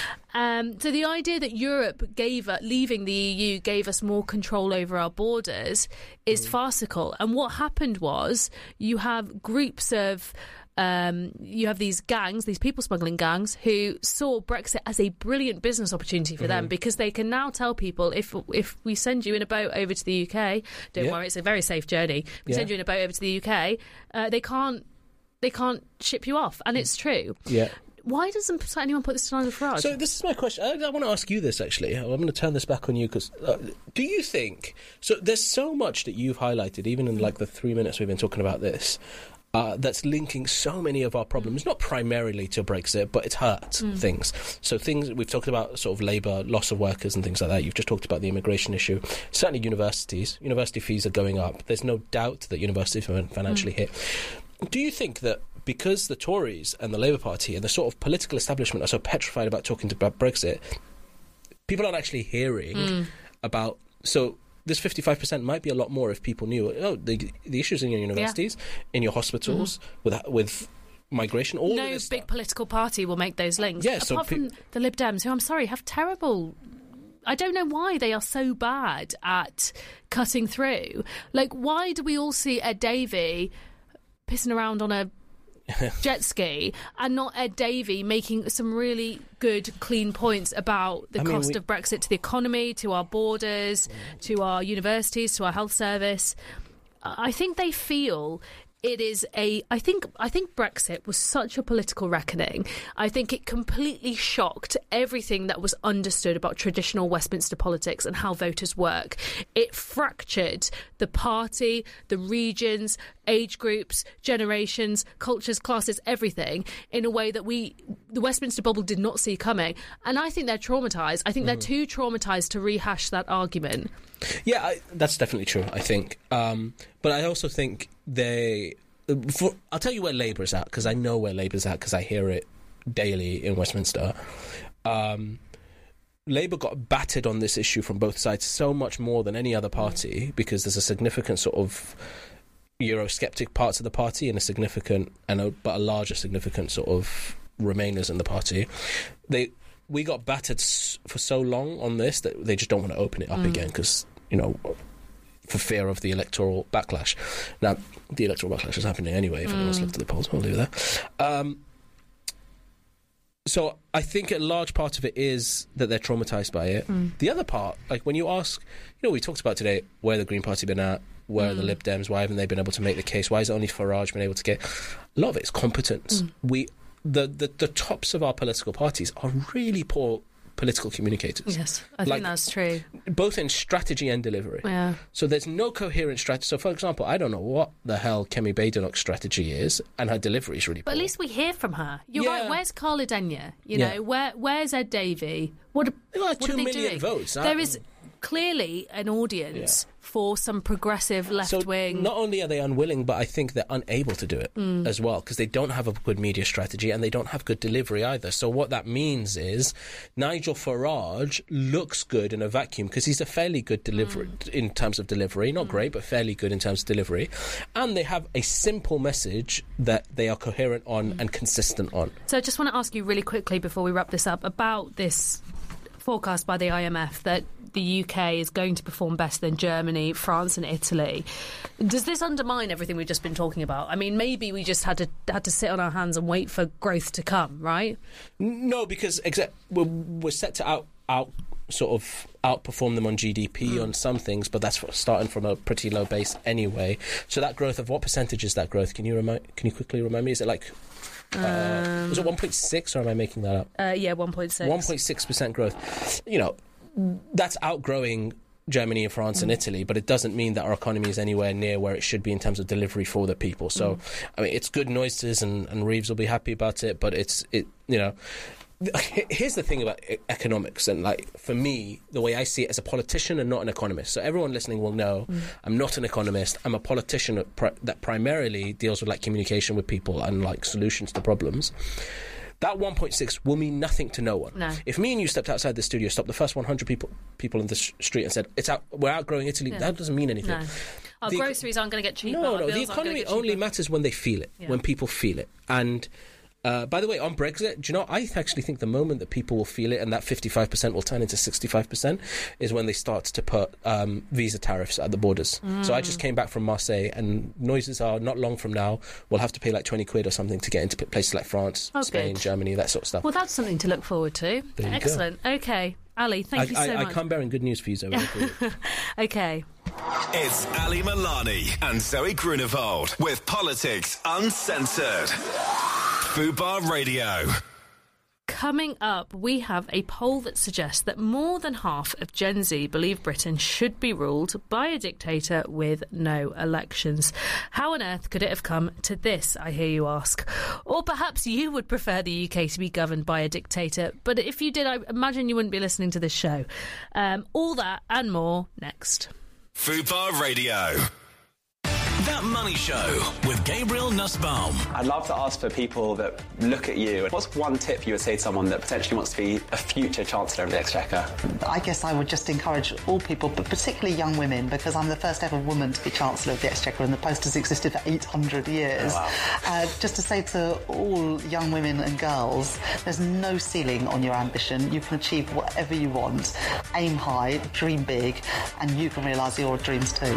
Um, so the idea that Europe gave uh, leaving the E U gave us more control over our borders is mm. farcical. And what happened was you have groups of. Um, you have these gangs, these people smuggling gangs, who saw Brexit as a brilliant business opportunity for mm-hmm. them, because they can now tell people, if if we send you in a boat over to the U K, don't yeah. worry, it's a very safe journey. We yeah. send you in a boat over to the U K, uh, they can't they can't ship you off, and it's true. Yeah. Why doesn't anyone put this to Nigel Farage? So this is my question. I, I want to ask you this, actually. I'm going to turn this back on you, because uh, do you think... So there's so much that you've highlighted, even in like the three minutes we've been talking about this, Uh, that's linking so many of our problems, not primarily to Brexit, but it's hurt mm. things. So things, we've talked about sort of labour, loss of workers and things like that. You've just talked about the immigration issue. Certainly universities. University fees are going up. There's no doubt that universities are financially mm. hit. Do you think that because the Tories and the Labour Party and the sort of political establishment are so petrified about talking about Brexit, people aren't actually hearing mm. about... So this fifty-five percent might be a lot more if people knew, oh, the, the issues in your universities, yeah. in your hospitals, mm-hmm. with with migration, all no of this big stuff. Political party will make those links. Yeah, Apart so pe- from the Lib Dems, who, I'm sorry, have terrible... I don't know why they are so bad at cutting through. Like, why do we all see Ed Davey pissing around on a jet ski and not Ed Davey making some really good, clean points about the I mean, cost we... of Brexit to the economy, to our borders, to our universities, to our health service? I think they feel it is a... I think I think Brexit was such a political reckoning. I think it completely shocked everything that was understood about traditional Westminster politics and how voters work. It fractured the party, the regions, age groups, generations, cultures, classes, everything in a way that we, the Westminster bubble, did not see coming. And I think they're traumatised. I think mm. they're too traumatised to rehash that argument. Yeah, I, that's definitely true, I think. Um, but I also think they... For, I'll tell you where Labour's at, because I know where Labour's at, because I hear it daily in Westminster. Um, Labour got battered on this issue from both sides so much more than any other party, because there's a significant sort of Eurosceptic parts of the party and a significant, and a, but a larger significant sort of Remainers in the party. They we got battered s- for so long on this that they just don't want to open it up mm. again, because, you know, for fear of the electoral backlash. Now, the electoral backlash is happening anyway, if mm. anyone's looked at the polls, we'll leave that. Um, so I think a large part of it is that they're traumatised by it. Mm. The other part, like when you ask, you know, we talked about today where the Green Party been at, where mm. are the Lib Dems, why haven't they been able to make the case, why is it only Farage been able to get... A lot of it is competence. Mm. We, the, the, the tops of our political parties are really poor political communicators. Yes, I like, think that's true. Both in strategy and delivery. Yeah. So there's no coherent strategy. So, for example, I don't know what the hell Kemi Badenoch's strategy is, and her delivery is really But poor. at least we hear from her. You're Yeah. right, where's Carla Denyer? You Yeah. know, where where's Ed Davey? What, They got what two are they million doing? votes. There I- is clearly an audience for some progressive left-wing... So not only are they unwilling, but I think they're unable to do it Mm. as well, because they don't have a good media strategy and they don't have good delivery either. So what that means is Nigel Farage looks good in a vacuum because he's a fairly good delivery Mm. in terms of delivery. Not great, but fairly good in terms of delivery. And they have a simple message that they are coherent on and consistent on. So I just want to ask you really quickly before we wrap this up about this forecast by the I M F that the U K is going to perform better than Germany, France and Italy. Does this undermine everything we've just been talking about? I mean, maybe we just had to had to sit on our hands and wait for growth to come, right? No, because exa- we're, we're set to out, out sort of outperform them on G D P Mm. on some things, but that's starting from a pretty low base anyway. So that growth, of what percentage is that growth? Can you remind? Can you quickly remind me? Is it like... Uh, Um, was it one point six, or am I making that up? Uh, yeah, one point six. one point six percent growth. You know, that's outgrowing Germany and France Mm. and Italy, but it doesn't mean that our economy is anywhere near where it should be in terms of delivery for the people. So, Mm. I mean, it's good noises, and, and Reeves will be happy about it, but it's, it you know... Here's the thing about e- economics, and like for me, the way I see it as a politician and not an economist. So everyone listening will know Mm. I'm not an economist. I'm a politician that, pri- that primarily deals with like communication with people and like solutions to problems. That one point six will mean nothing to no one. No. If me and you stepped outside the studio, stopped the first one hundred people people in the sh- street and said, "It's out, we're outgrowing Italy," Yeah. that doesn't mean anything. No. Our The- groceries aren't going to get cheaper. No, our no. The bills aren't gonna economy get only cheaper. matters when they feel it, Yeah. when people feel it. And uh, by the way, on Brexit, do you know, I actually think the moment that people will feel it and that fifty-five percent will turn into sixty-five percent is when they start to put um, visa tariffs at the borders. Mm. So I just came back from Marseille, and noises are not long from now we'll have to pay like twenty quid or something to get into p- places like France, Oh, Spain, good. Germany, that sort of stuff. Well, that's something to look forward to. There you go. Excellent. Okay. Ali, thank I, you so I, much. I come bearing good news for you, Zoe. Okay. It's Ali Milani and Zoe Grunewald with Politics Uncensored. Fubar Radio. Coming up, we have a poll that suggests that more than half of Gen Z believe Britain should be ruled by a dictator with no elections. How on earth could it have come to this, I hear you ask? Or perhaps you would prefer the U K to be governed by a dictator, but if you did, I imagine you wouldn't be listening to this show. Um, all that and more next. Fubar Radio. That Money Show with Gabriel Nussbaum. I'd love to ask for people that look at you, what's one tip you would say to someone that potentially wants to be a future Chancellor of the Exchequer? I guess I would just encourage all people, but particularly young women, because I'm the first ever woman to be Chancellor of the Exchequer, and the post has existed for eight hundred years. Oh, wow. uh, just to say to all young women and girls, there's no ceiling on your ambition. You can achieve whatever you want. Aim high, dream big, and you can realise your dreams too.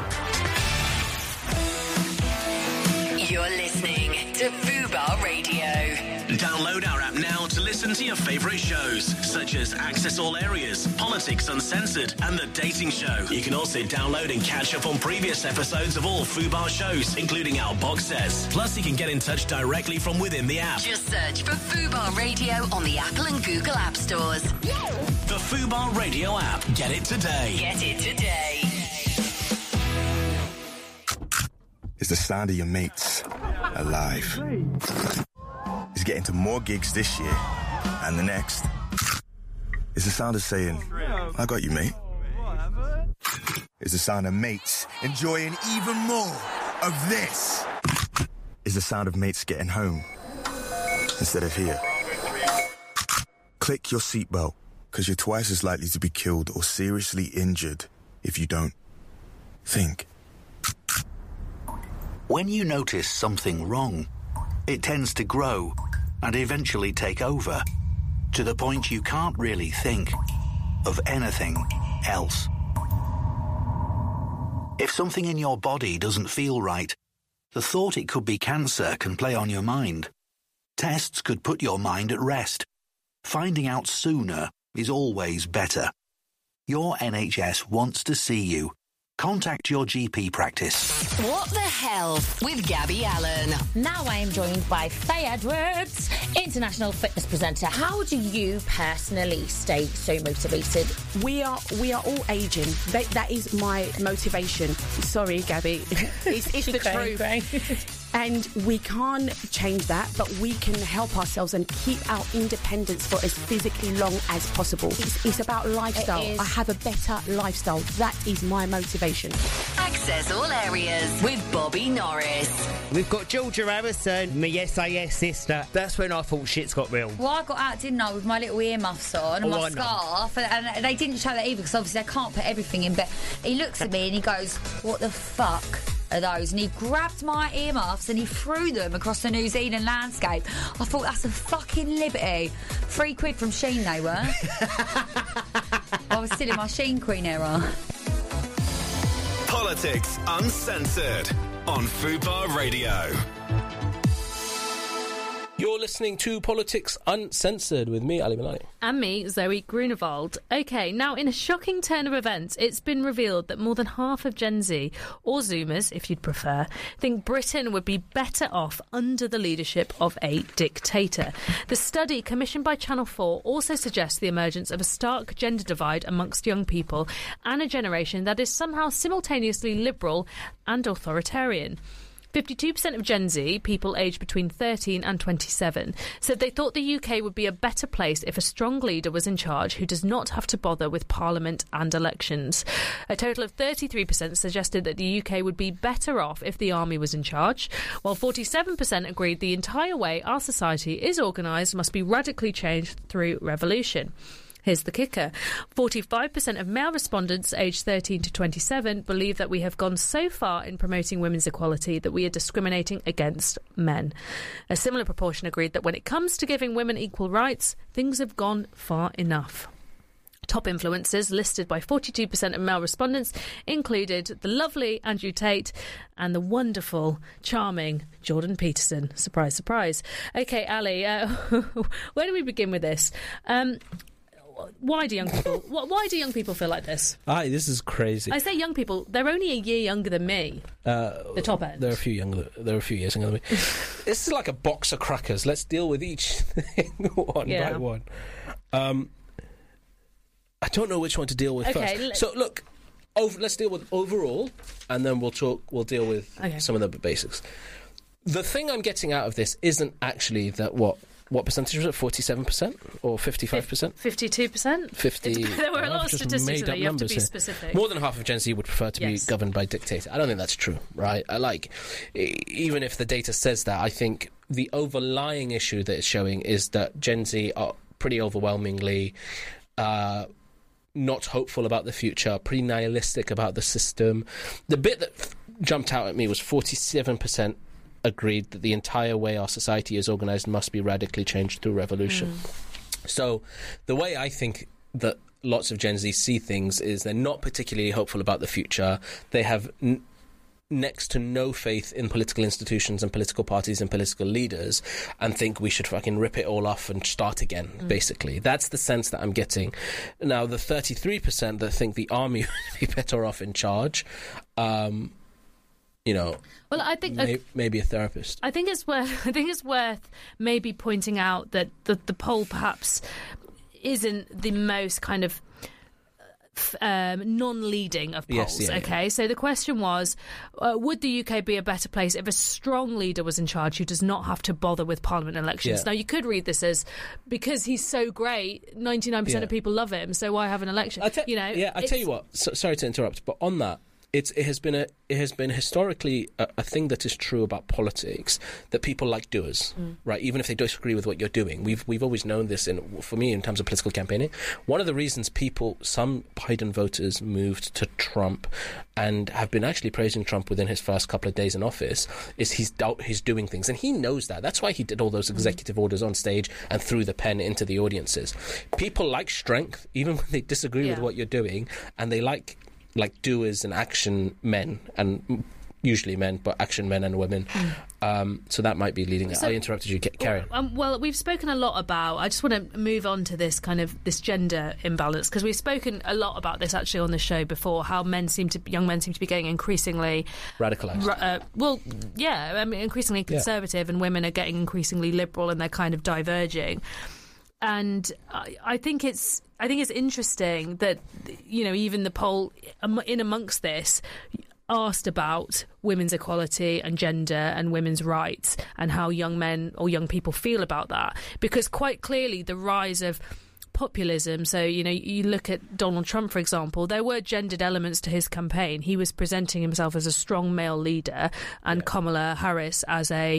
You're listening to Fubar Radio. Download our app now to listen to your favourite shows, such as Access All Areas, Politics Uncensored, and The Dating Show. You can also download and catch up on previous episodes of all Fubar shows, including our box sets. Plus, you can get in touch directly from within the app. Just search for Fubar Radio on the Apple and Google App Stores. The Fubar Radio app. Get it today. Get it today. It's the sound of your mates alive. It's getting to more gigs this year and the next. It's the sound of saying, I got you, mate. It's the sound of mates enjoying even more of this. It's the sound of mates getting home instead of here. Click your seatbelt, because you're twice as likely to be killed or seriously injured if you don't. Think. When you notice something wrong, it tends to grow and eventually take over, to the point you can't really think of anything else. If something in your body doesn't feel right, the thought it could be cancer can play on your mind. Tests could put your mind at rest. Finding out sooner is always better. Your N H S wants to see you. Contact your G P practice. What the hell with Gabby Allen? Now I am joined by Faye Edwards, international fitness presenter. How do you personally stay so motivated? We are we are all aging. That, that is my motivation. Sorry, Gabby. It's, it's the Crying, truth. crying. And we can't change that, but we can help ourselves and keep our independence for as physically long as possible. It's, it's about lifestyle. It is. I have a better lifestyle. That is my motivation. Access all areas with Bobby Norris. We've got Georgia Harrison, my S A S sister. That's when I thought shit's got real. Well, I got out, didn't I, with my little earmuffs on and Oh, my I know. scarf, and, and they didn't show that either because obviously I can't put everything in. But he looks at me and he goes, "What the fuck are those?" And he grabbed my earmuffs and he threw them across the New Zealand landscape. I thought, that's a fucking liberty. Three quid from Sheen they were. I was still in my Sheen Queen era. Politics Uncensored on Fubar Radio. You're listening to Politics Uncensored with me, Ali Malani. And me, Zoe Grunewald. OK, now in a shocking turn of events, it's been revealed that more than half of Gen Z, or Zoomers if you'd prefer, think Britain would be better off under the leadership of a dictator. The study commissioned by Channel four also suggests the emergence of a stark gender divide amongst young people and a generation that is somehow simultaneously liberal and authoritarian. fifty-two percent of Gen Z, people aged between thirteen and twenty-seven, said they thought the U K would be a better place if a strong leader was in charge who does not have to bother with Parliament and elections. A total of thirty-three percent suggested that the U K would be better off if the army was in charge, while forty-seven percent agreed the entire way our society is organised must be radically changed through revolution. Here's the kicker. forty-five percent of male respondents aged thirteen to twenty-seven believe that we have gone so far in promoting women's equality that we are discriminating against men. A similar proportion agreed that when it comes to giving women equal rights, things have gone far enough. Top influencers listed by forty-two percent of male respondents included the lovely Andrew Tate and the wonderful, charming Jordan Peterson. Surprise, surprise. OK, Ali, uh, where do we begin with this? Um... Why do young people? Why do young people feel like this? Aye, this is crazy. I say young people; they're only a year younger than me. Uh, the top end. They're a few younger. They're a few years younger than me. This is like a box of crackers. Let's deal with each thing one Yeah. by one. Um, I don't know which one to deal with Okay, first. let- So look, over, let's deal with overall, and then we'll talk. We'll deal with Okay. some of the basics. The thing I'm getting out of this isn't actually that what. What percentage was it? forty-seven percent or fifty-five percent? Fifty-two percent. fifty. There were a lot I've of just statistics made in there. up You have to numbers be here. specific. More than half of Gen Z would prefer to Yes. be governed by dictator. I don't think that's true, right? I like, e- even if the data says that, I think the overlying issue that it's showing is that Gen Z are pretty overwhelmingly uh, not hopeful about the future, pretty nihilistic about the system. The bit that f- jumped out at me was forty-seven percent agreed that the entire way our society is organised must be radically changed through revolution. Mm. So the way I think that lots of Gen Z see things is they're not particularly hopeful about the future. They have n- next to no faith in political institutions and political parties and political leaders, and think we should fucking rip it all off and start again, mm. basically. That's the sense that I'm getting. Now, the thirty-three percent that think the army would be better off in charge, um, you know, well, I think may, maybe a therapist. I think it's worth. I think it's worth maybe pointing out that the, the poll perhaps isn't the most kind of f- um, non-leading of polls. Yes, yeah, okay, yeah. so the question was, uh, would the U K be a better place if a strong leader was in charge who does not have to bother with parliament elections? Yeah. Now, you could read this as, because he's so great, ninety-nine percent Yeah. of people love him, so why have an election? I te- you know, yeah, I tell it's- you what. So, sorry to interrupt, but on that, it's it has been a it has been historically a, a thing that is true about politics, that people like doers, Mm. right? Even if they disagree with what you're doing, we've we've always known this. In for me, in terms of political campaigning, one of the reasons people, some Biden voters, moved to Trump and have been actually praising Trump within his first couple of days in office is he's do- he's doing things, and he knows that. That's why he did all those executive orders on stage and threw the pen into the audiences. People like strength, even when they disagree with Yeah. what you're doing, and they like like doers and action men, and usually men, but action men and women. Mm. Um, so that might be leading. So- I interrupted you. Carry on. Um, well, we've spoken a lot about. I just want to move on to this kind of this gender imbalance, because we've spoken a lot about this actually on the show before. How men seem to, young men seem to be getting increasingly radicalized. ra- Uh, well, yeah, I mean, increasingly Yeah. conservative, and women are getting increasingly liberal, and they're kind of diverging. And I, I think it's I think it's interesting that, you know, even the poll um, in amongst this asked about women's equality and gender and women's rights and how young men or young people feel about that, because quite clearly the rise of populism, so you know, you look at Donald Trump, for example, there were gendered elements to his campaign. He was presenting himself as a strong male leader, and yeah. Kamala Harris as a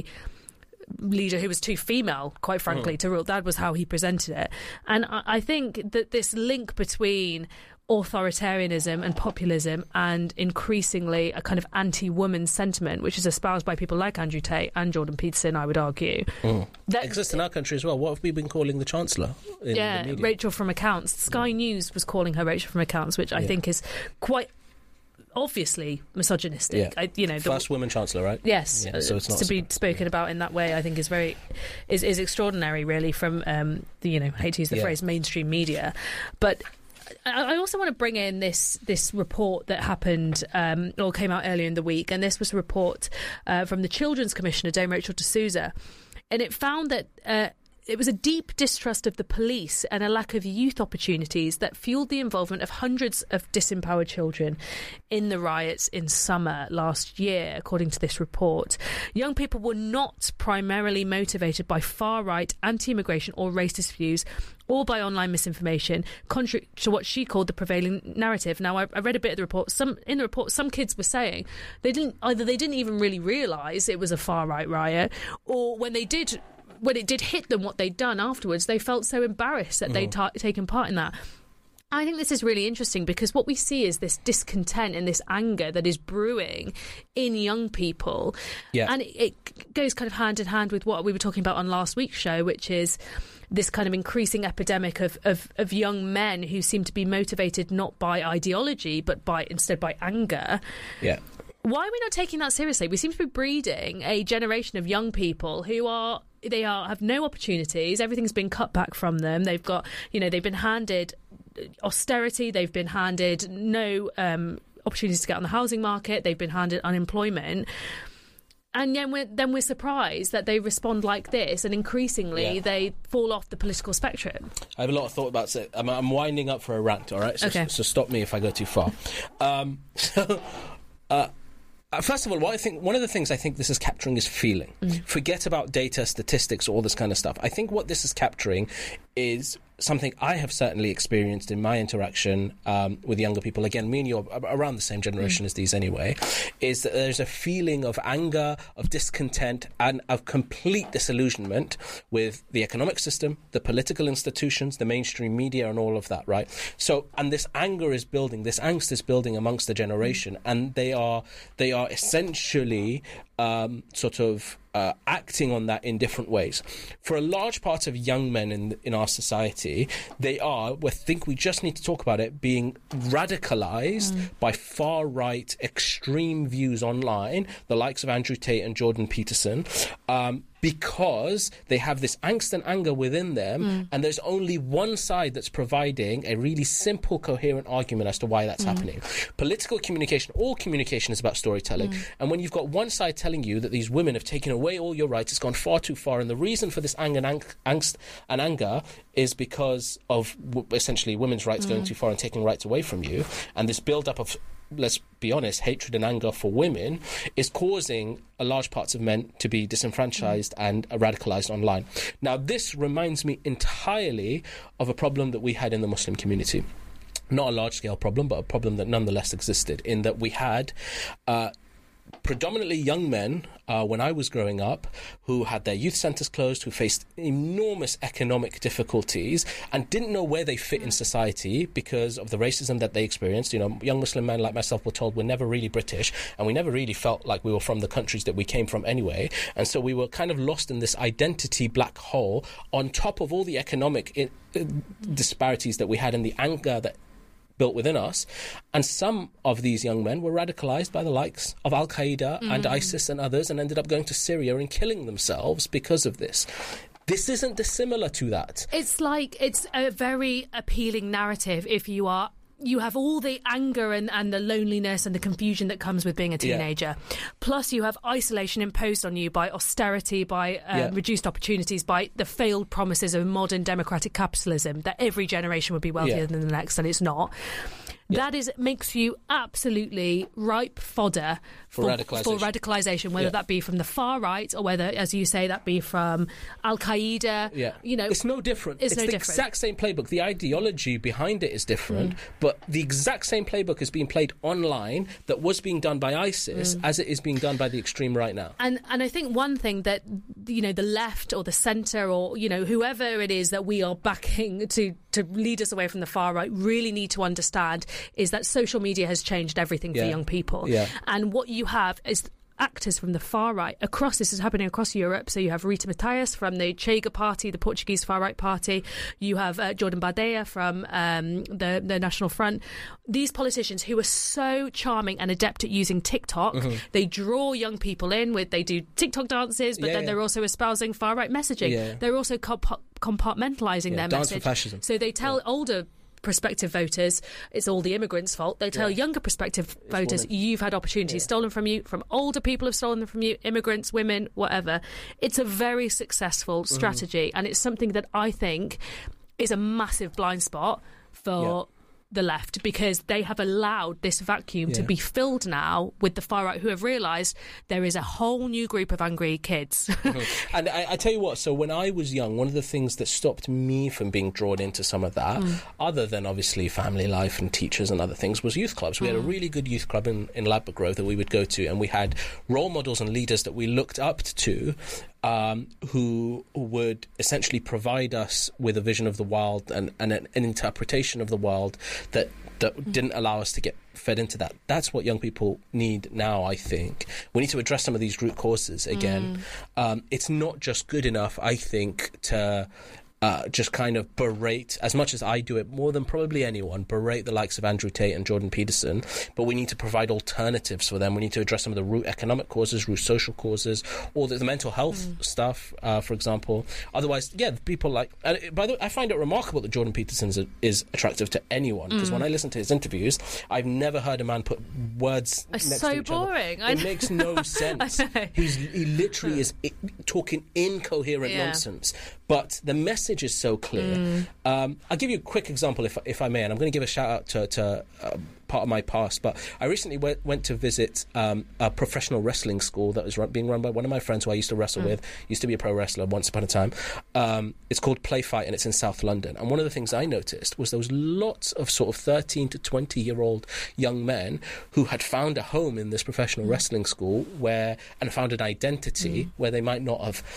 leader who was too female, quite frankly, mm. to rule. That was how he presented it. And I, I think that this link between authoritarianism and populism, and increasingly a kind of anti-woman sentiment, which is espoused by people like Andrew Tate and Jordan Peterson, I would argue, mm. that exists in our country as well. What have we been calling the Chancellor in yeah, the media? Rachel from Accounts. Sky mm. News was calling her Rachel from Accounts, which I yeah. think is quite obviously misogynistic. Yeah. I, you know, the, first woman chancellor, right? Yes. Yeah, so it's not to be spoken yeah. about in that way, I think, is very is, is extraordinary, really, from um, the, you know, I hate to use the yeah. phrase mainstream media, but I, I also want to bring in this this report that happened um, or came out earlier in the week, and this was a report uh, from the Children's Commissioner, Dame Rachel de Souza, and it found that. Uh, It was a deep distrust of the police and a lack of youth opportunities that fueled the involvement of hundreds of disempowered children in the riots in summer last year, according to this report. Young people were not primarily motivated by far-right anti-immigration or racist views, or by online misinformation, contrary to what she called the prevailing narrative. Now, I, I read a bit of the report. Some in the report, some kids were saying they didn't either they didn't even really realise it was a far-right riot, or when they did. When it did hit them what they'd done afterwards, they felt so embarrassed that mm. they'd ta- taken part in that. I think this is really interesting, because what we see is this discontent and this anger that is brewing in young people. Yeah. And it, it goes kind of hand in hand with what we were talking about on last week's show, which is this kind of increasing epidemic of, of, of young men who seem to be motivated not by ideology, but by instead by anger. Yeah. Why are we not taking that seriously? We seem to be breeding a generation of young people who are they are have no opportunities. Everything's been cut back from them. They've got, you know, they've been handed austerity. They've been handed no um, opportunities to get on the housing market. They've been handed unemployment. And then we're, then we're surprised that they respond like this, and increasingly yeah. they fall off the political spectrum. I have a lot of thought about it. I'm, I'm winding up for a rant, all right? So, okay. so stop me if I go too far. Um, so, uh, first of all, what I think one of the things I think this is capturing is feeling. Mm. Forget about data, statistics, all this kind of stuff. I think what this is capturing is something I have certainly experienced in my interaction um, with younger people. Again, me and you are around the same generation mm. as these anyway, is that there's a feeling of anger, of discontent, and of complete disillusionment with the economic system, the political institutions, the mainstream media, and all of that, right? So, and this anger is building, this angst is building amongst the generation, mm. and they are they are essentially um, sort of Uh, acting on that in different ways. For a large part of young men in in our society, they are, I think we just need to talk about it, being radicalised mm. by far-right extreme views online, the likes of Andrew Tate and Jordan Peterson, um, because they have this angst and anger within them, mm. and there's only one side that's providing a really simple, coherent argument as to why that's mm. happening. Political communication, all communication is about storytelling, mm. and when you've got one side telling you that these women have taken away all your rights, it's gone far too far, and the reason for this anger and ang- angst and anger is because of w- essentially women's rights mm. going too far and taking rights away from you, and this build-up of, let's be honest, hatred and anger for women is causing a large parts of men to be disenfranchised mm. and uh, radicalised online. Now, this reminds me entirely of a problem that we had in the Muslim community. Not a large-scale problem, but a problem that nonetheless existed, in that we had uh, predominantly young men, uh, when I was growing up, who had their youth centres closed, who faced enormous economic difficulties and didn't know where they fit in society because of the racism that they experienced. You know, young Muslim men like myself were told we're never really British, and we never really felt like we were from the countries that we came from anyway. And so we were kind of lost in this identity black hole on top of all the economic I- disparities that we had and the anger that built within us. And some of these young men were radicalised by the likes of Al-Qaeda mm. and ISIS and others, and ended up going to Syria and killing themselves because of this. This isn't dissimilar to that. It's like, it's a very appealing narrative if you are you have all the anger and, and the loneliness and the confusion that comes with being a teenager. Yeah. Plus you have isolation imposed on you by austerity, by uh, yeah. reduced opportunities, by the failed promises of modern democratic capitalism, that every generation would be wealthier yeah. than the next, and it's not. Yeah. That is makes you absolutely ripe fodder for, for radicalisation. For radicalisation, whether yeah. that be from the far right or whether, as you say, that be from Al-Qaeda. Yeah, you know, it's no different. It's, it's no the different. exact same playbook. The ideology behind it is different, mm. but the exact same playbook is being played online that was being done by ISIS mm. as it is being done by the extreme right now. And and I think one thing that, you know, the left or the centre or, you know, whoever it is that we are backing to to lead us away from the far right really need to understand is that social media has changed everything yeah. for young people. Yeah. And what you have is actors from the far right across, this is happening across Europe. So you have Rita Matias from the Chega party, the Portuguese far right party. You have uh, Jordan Bardella from um, the, the National Front. These politicians who are so charming and adept at using TikTok, mm-hmm. they draw young people in with, they do TikTok dances, but yeah, then yeah. they're also espousing far right messaging. Yeah. They're also comp- compartmentalising yeah, their dance message. for fascism. So they tell yeah. older prospective voters it's all the immigrants' fault. They tell yeah. younger prospective it's voters women. You've had opportunities yeah. stolen from you, from older people have stolen them from you, immigrants, women, whatever. It's a very successful strategy, mm-hmm. and it's something that I think is a massive blind spot for yeah. the left, because they have allowed this vacuum yeah. to be filled now with the far right, who have realised there is a whole new group of angry kids. mm-hmm. And I, I tell you what, so when I was young, one of the things that stopped me from being drawn into some of that, mm. other than obviously family life and teachers and other things, was youth clubs. We mm. had a really good youth club in, in Ladbroke Grove that we would go to, and we had role models and leaders that we looked up to, Um, who would essentially provide us with a vision of the world and, and an, an interpretation of the world that, that mm. didn't allow us to get fed into that. That's what young people need now, I think. We need to address some of these root causes again. Mm. Um, it's not just good enough, I think, to... Uh, just kind of berate, as much as I do it, more than probably anyone, berate the likes of Andrew Tate and Jordan Peterson, but we need to provide alternatives for them. We need to address some of the root economic causes, root social causes, or the, the mental health mm. stuff, uh, for example. Otherwise, yeah, people like... And by the way, I find it remarkable that Jordan Peterson is, is attractive to anyone, because mm. when I listen to his interviews, I've never heard a man put words it's next so to each boring. other. It makes no sense. He's, he literally is I- talking incoherent yeah. nonsense. But the message is so clear. Mm. Um, I'll give you a quick example, if if I may, and I'm going to give a shout out to, to uh, part of my past. But I recently went, went to visit um, a professional wrestling school that was run, being run by one of my friends who I used to wrestle mm. with. Used to be a pro wrestler once upon a time. Um, it's called Play Fight, and it's in South London. And one of the things I noticed was there was lots of sort of thirteen to twenty year old young men who had found a home in this professional mm. wrestling school where and found an identity mm. where they might not have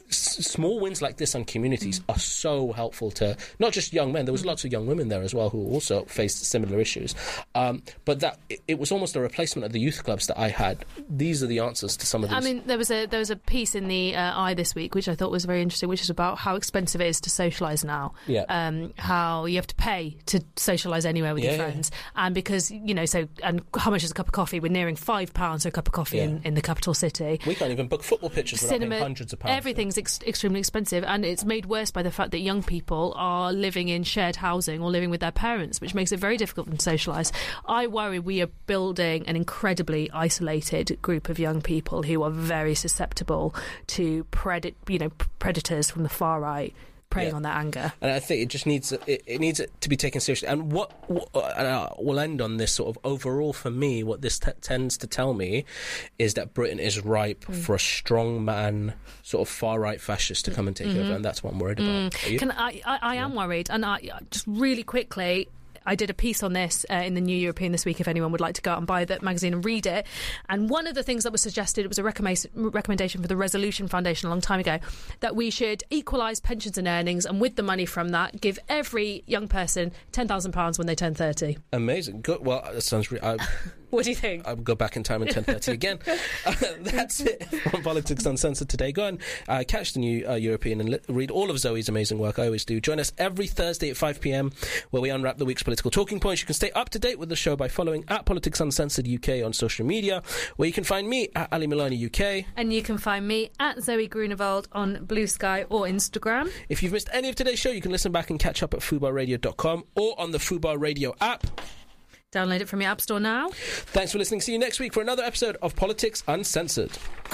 S- small wins like this on communities are so helpful to not just young men. There was lots of young women there as well who also faced similar issues. Um, but that it, it was almost a replacement of the youth clubs that I had. These are the answers to some of these. I mean, there was a there was a piece in the uh, Eye this week which I thought was very interesting, which is about how expensive it is to socialise now. Yeah. Um, how you have to pay to socialise anywhere with Yeah, your yeah. friends, and because you know, so and how much is a cup of coffee? We're nearing five pounds for a cup of coffee Yeah. in, in the capital city. We can't even book football pitches without paying hundreds of pounds. Everything's ex- extremely expensive, and it's made worse by the fact that young people are living in shared housing or living with their parents, which makes it very difficult for them to socialise. I worry we are building an incredibly isolated group of young people who are very susceptible to pred- you know, predators from the far right preying Yeah. on their anger. And I think it just needs it, it needs it to be taken seriously. And what, what and uh, we'll end on this sort of overall for me. What this t- tends to tell me is that Britain is ripe Mm. for a strong man, sort of far right fascist to come and take Mhm. over, and that's what I'm worried about. Mm. Are you? Can I, I, I am worried, and I just really quickly. I did a piece on this uh, in the New European this week, if anyone would like to go out and buy that magazine and read it. And one of the things that was suggested, it was a recommend- recommendation for the Resolution Foundation a long time ago, that we should equalise pensions and earnings, and with the money from that, give every young person ten thousand pounds when they turn thirty. Amazing. Good. Well, that sounds really... I, What do you think? I'll go back in time at ten thirty again. Uh, that's it from Politics Uncensored today. Go and uh, catch the New uh, European and li- read all of Zoe's amazing work. I always do. Join us every Thursday at five p.m. where we unwrap the week's political talking points. You can stay up to date with the show by following at Politics Uncensored U K on social media, where you can find me at Ali Milani U K. And you can find me at Zoe Grunewald on Blue Sky or Instagram. If you've missed any of today's show, you can listen back and catch up at fubar radio dot com or on the Fubar Radio app. Download it from your app store now. Thanks for listening. See you next week for another episode of Politics Uncensored.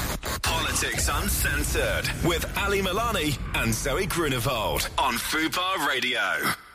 Politics Uncensored with Ali Milani and Zoe Grunewald on Fubar Radio.